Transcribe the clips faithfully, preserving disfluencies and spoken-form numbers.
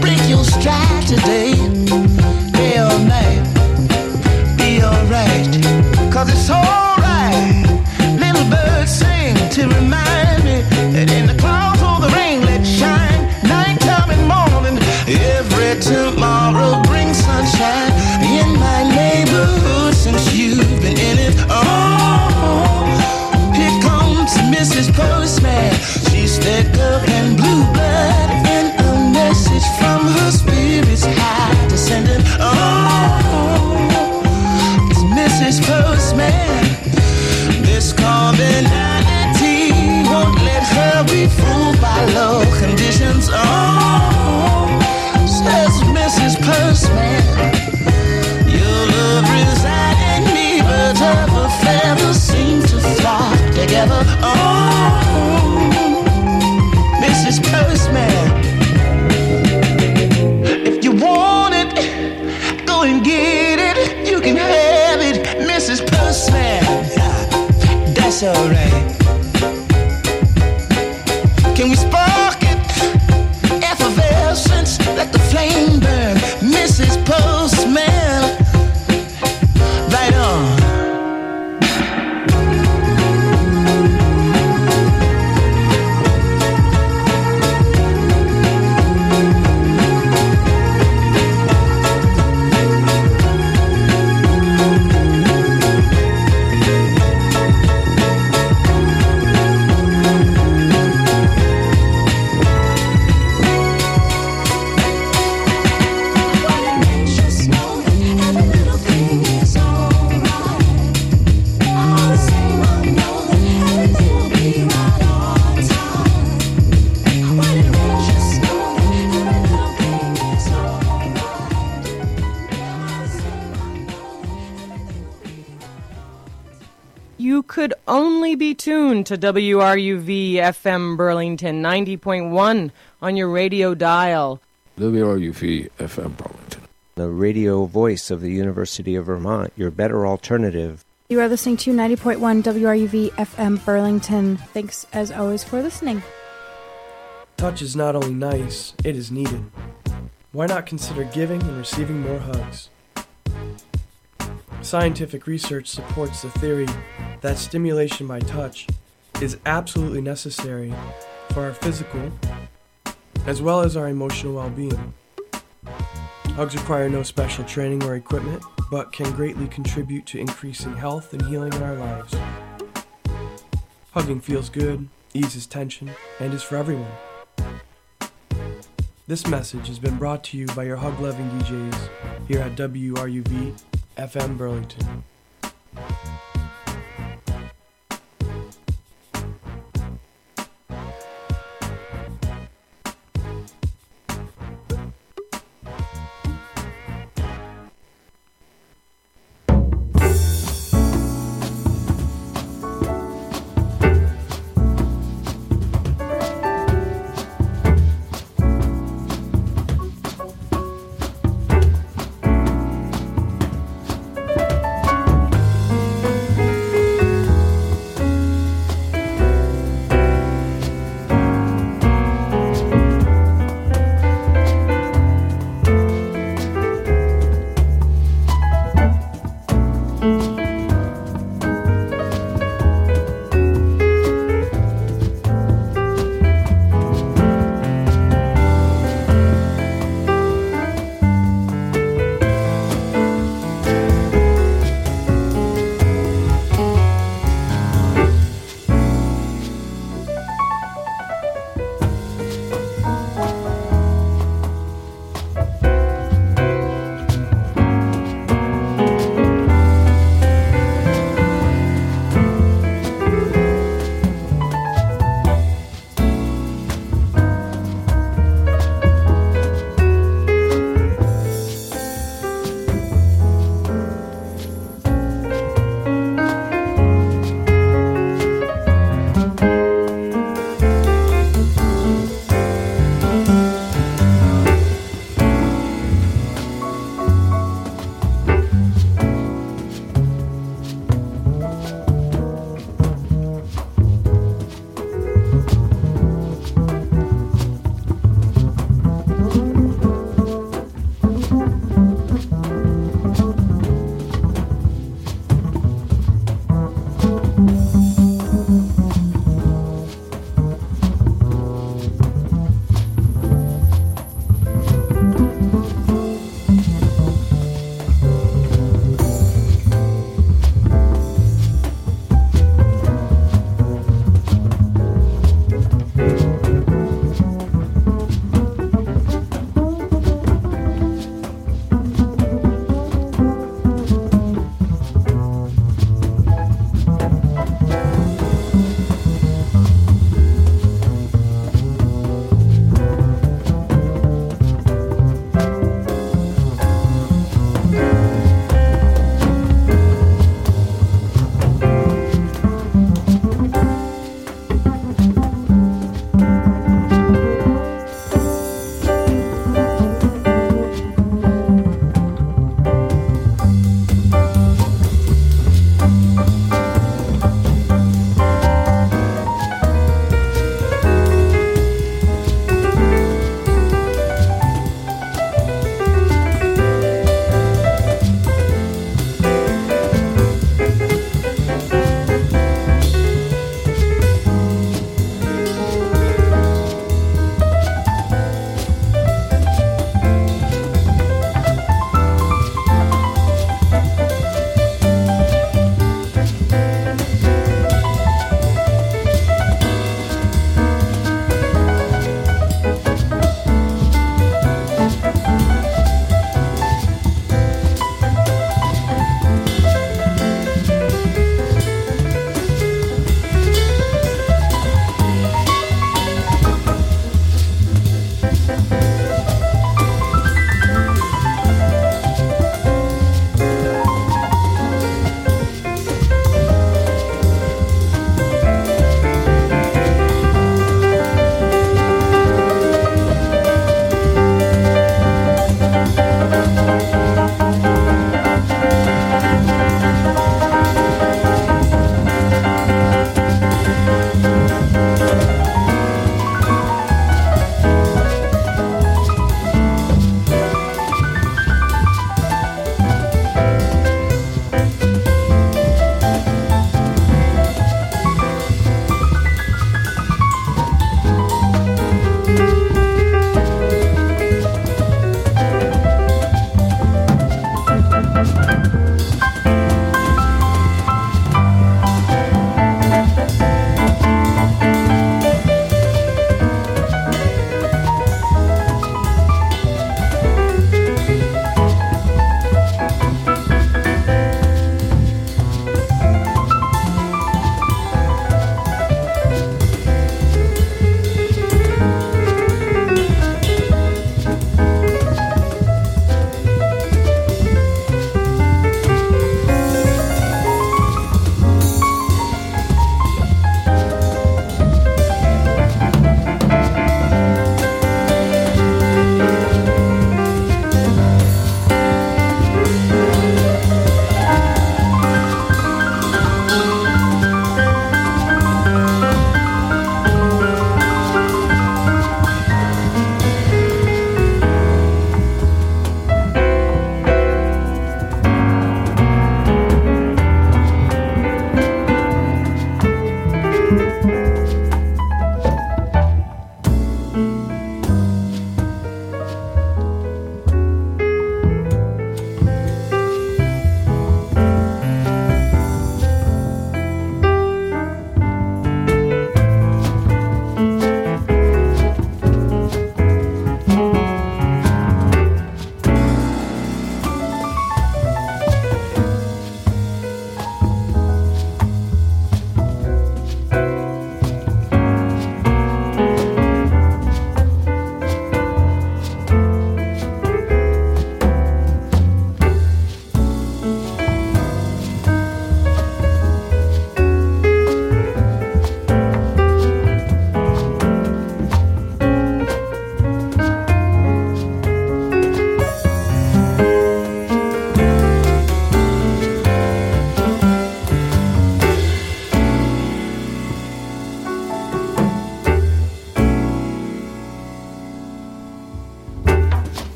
break your stride today. Day or night, be alright, cause it's alright. Little birds sing to remind me that in the clouds or the rain, let shine. Nighttime and morning, every tomorrow brings sunshine in my neighborhood since you've been in it. Oh, here comes Missus Postman. She's thick up and blue blood, and a message from her spirit's high descending. Oh, it's Missus Postman. This commonality won't let her be fooled by low conditions. Oh, says Missus Postman, your love reside in me, birds of a feather seem to flock together. Oh, Missus Postman, if you want it, go and get it. You can have it, Missus Postman. That's alright. Can we spark it? Effervescence, let the flame burn. Missus Postman, right on. Could only be tuned to W R U V F M Burlington ninety point one on your radio dial. W R U V F M Burlington, the radio voice of the University of Vermont, your better alternative. You are listening to ninety point one W R U V F M Burlington. Thanks as always for listening. Touch is not only nice, it is needed. Why not consider giving and receiving more hugs? Scientific research supports the theory that stimulation by touch is absolutely necessary for our physical as well as our emotional well-being. Hugs require no special training or equipment, but can greatly contribute to increasing health and healing in our lives. Hugging feels good, eases tension, and is for everyone. This message has been brought to you by your hug-loving D Js here at W R U V F M Burlington.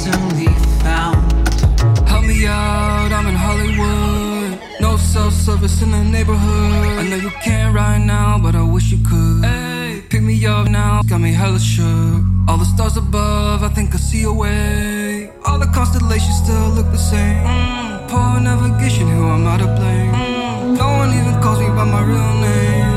recently found. Help me out, I'm in Hollywood. No cell service in the neighborhood. I know you can't right now, but I wish you could. Hey, pick me up now, got me hella shook. All the stars above, I think I see a way. All the constellations still look the same. mm, Poor navigation, who am I to blame? mm, No one even calls me by my real name.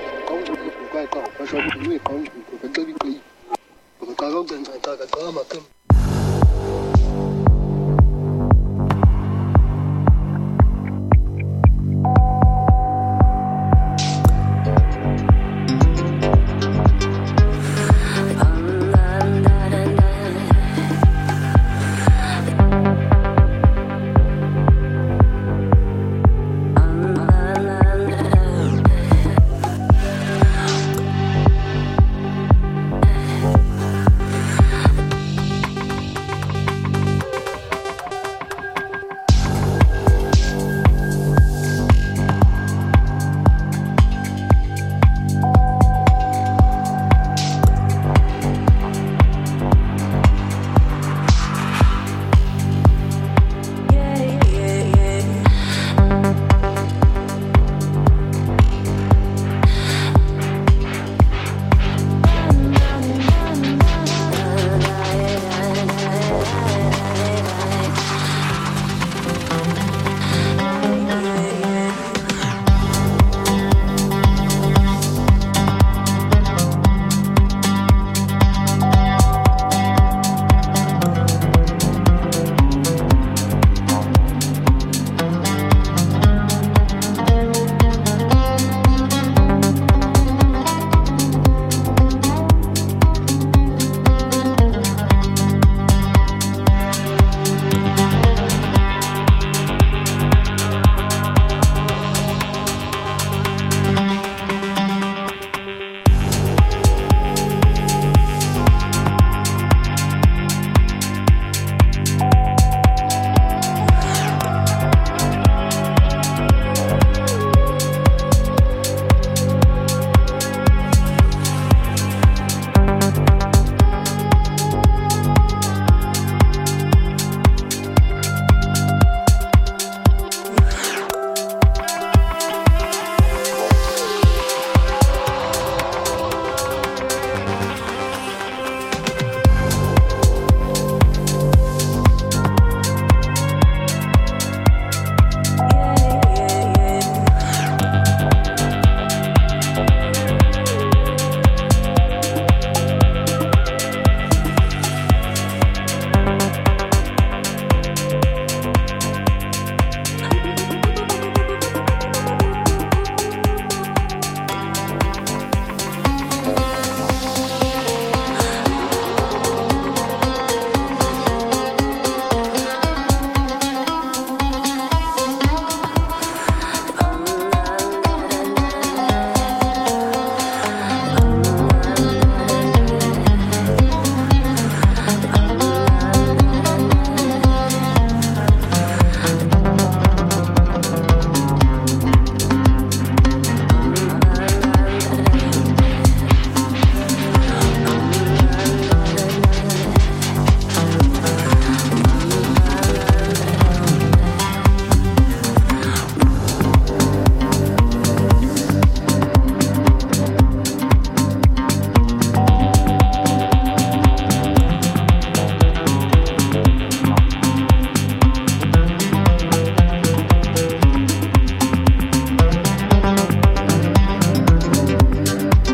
因为防止可能这里可以，我们刚刚正常大概这么更。